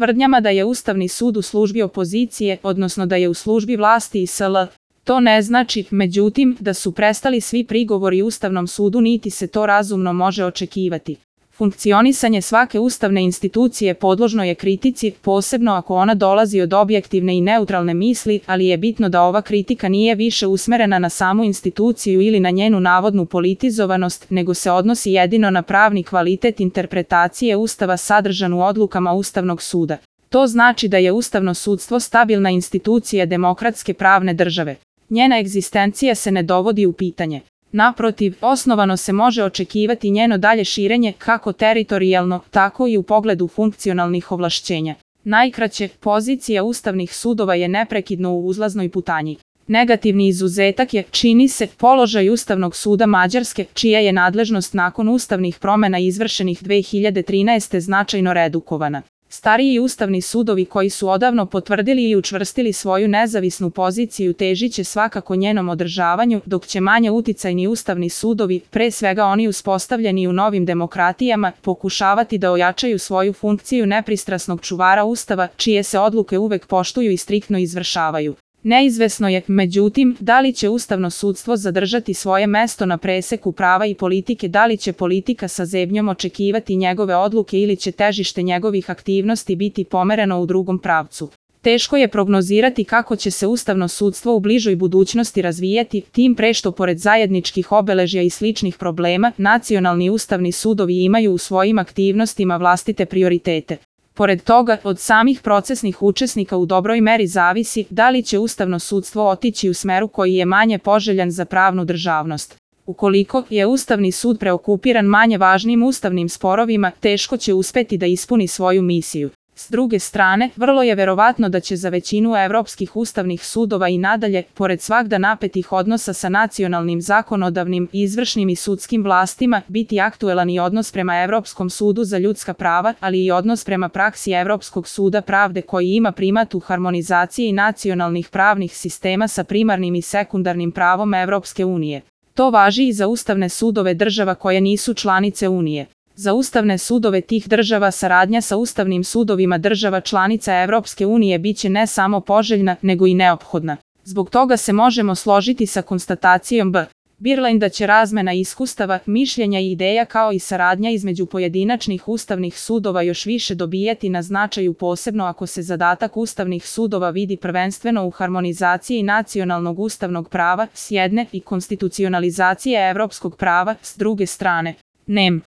tvrdnjama da je Ustavni sud u službi opozicije, odnosno da je u službi vlasti i sl. To ne znači, međutim, da su prestali svi prigovori Ustavnom sudu, niti se to razumno može očekivati. Funkcionisanje svake ustavne institucije podložno je kritici, posebno ako ona dolazi od objektivne i neutralne misli, ali je bitno da ova kritika nije više usmerena na samu instituciju ili na njenu navodnu politizovanost, nego se odnosi jedino na pravni kvalitet interpretacije Ustava sadržan u odlukama Ustavnog suda. To znači da je ustavno sudstvo stabilna institucija demokratske pravne države. Njena egzistencija se ne dovodi u pitanje. Naprotiv, osnovano se može očekivati njeno dalje širenje kako teritorijalno, tako i u pogledu funkcionalnih ovlašćenja. Najkraće, pozicija ustavnih sudova je neprekidno u uzlaznoj putanji. Negativni izuzetak je, čini se, položaj Ustavnog suda Mađarske, čija je nadležnost nakon ustavnih promjena izvršenih 2013. značajno redukovana. Stariji ustavni sudovi koji su odavno potvrdili i učvrstili svoju nezavisnu poziciju težit će svakako njenom održavanju, dok će manje uticajni ustavni sudovi, pre svega oni uspostavljeni u novim demokratijama, pokušavati da ojačaju svoju funkciju nepristrasnog čuvara Ustava, čije se odluke uvek poštuju i striktno izvršavaju. Neizvesno je, međutim, da li će ustavno sudstvo zadržati svoje mesto na preseku prava i politike, da li će politika sa zebnjom očekivati njegove odluke ili će težište njegovih aktivnosti biti pomereno u drugom pravcu. Teško je prognozirati kako će se ustavno sudstvo u bližoj budućnosti razvijati, tim pre što pored zajedničkih obeležja i sličnih problema, nacionalni ustavni sudovi imaju u svojim aktivnostima vlastite prioritete. Pored toga, od samih procesnih učesnika u dobroj meri zavisi da li će ustavno sudstvo otići u smeru koji je manje poželjan za pravnu državnost. Ukoliko je Ustavni sud preokupiran manje važnim ustavnim sporovima, teško će uspeti da ispuni svoju misiju. S druge strane, vrlo je verovatno da će za većinu evropskih ustavnih sudova i nadalje, pored svagda napetih odnosa sa nacionalnim zakonodavnim, izvršnim i sudskim vlastima, biti aktuelan i odnos prema Evropskom sudu za ljudska prava, ali i odnos prema praksi Evropskog suda pravde koji ima primat u harmonizaciji nacionalnih pravnih sistema sa primarnim i sekundarnim pravom Evropske unije. To važi i za ustavne sudove država koje nisu članice Unije. Za ustavne sudove tih država saradnja sa ustavnim sudovima država članica Evropske unije biće ne samo poželjna, nego i neophodna. Zbog toga se možemo složiti sa konstatacijom Birland da će razmena iskustava, mišljenja i ideja kao i saradnja između pojedinačnih ustavnih sudova još više dobijati na značaju, posebno ako se zadatak ustavnih sudova vidi prvenstveno u harmonizaciji nacionalnog ustavnog prava s jedne i konstitucionalizacije evropskog prava s druge strane.